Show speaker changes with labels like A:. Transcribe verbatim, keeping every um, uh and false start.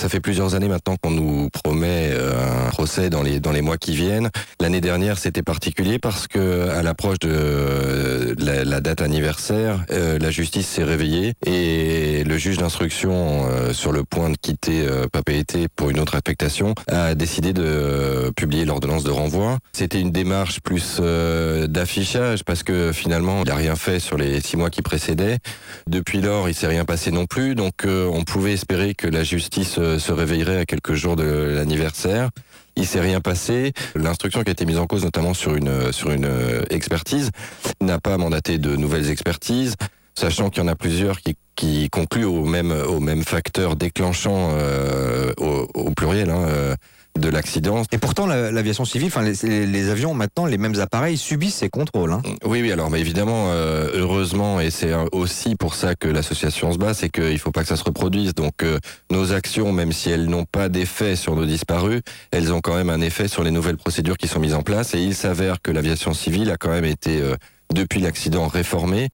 A: ça fait plusieurs années maintenant qu'on nous promet un procès dans les dans les mois qui viennent. L'année dernière, c'était particulier parce que à l'approche de la, la date anniversaire, euh, la justice s'est réveillée et le juge d'instruction, euh, sur le point de quitter euh, Papeete pour une autre affectation, a décidé de euh, publier l'ordonnance de renvoi. C'était une démarche plus euh, d'affichage parce que finalement, il n'a rien fait sur les six mois qui précédaient. Depuis lors, il s'est rien passé non plus, donc euh, on pouvait espérer que la justice euh, se réveillerait à quelques jours de l'anniversaire. Il s'est rien passé. L'instruction qui a été mise en cause, notamment sur une sur une expertise, n'a pas mandaté de nouvelles expertises, sachant qu'il y en a plusieurs qui qui concluent au même au même facteur déclenchant euh, au, au pluriel hein, euh, de l'accident.
B: Et pourtant, la, l'aviation civile, enfin les, les, les avions maintenant, les mêmes appareils subissent ces contrôles. Hein.
A: Oui, oui. Alors, mais évidemment, euh, heureusement, et c'est aussi pour ça que l'association se bat, c'est qu'il faut pas que ça se reproduise. Donc, euh, nos actions, même si elles n'ont pas d'effet sur nos disparus, elles ont quand même un effet sur les nouvelles procédures qui sont mises en place. Et il s'avère que l'aviation civile a quand même été, euh, depuis l'accident, réformée.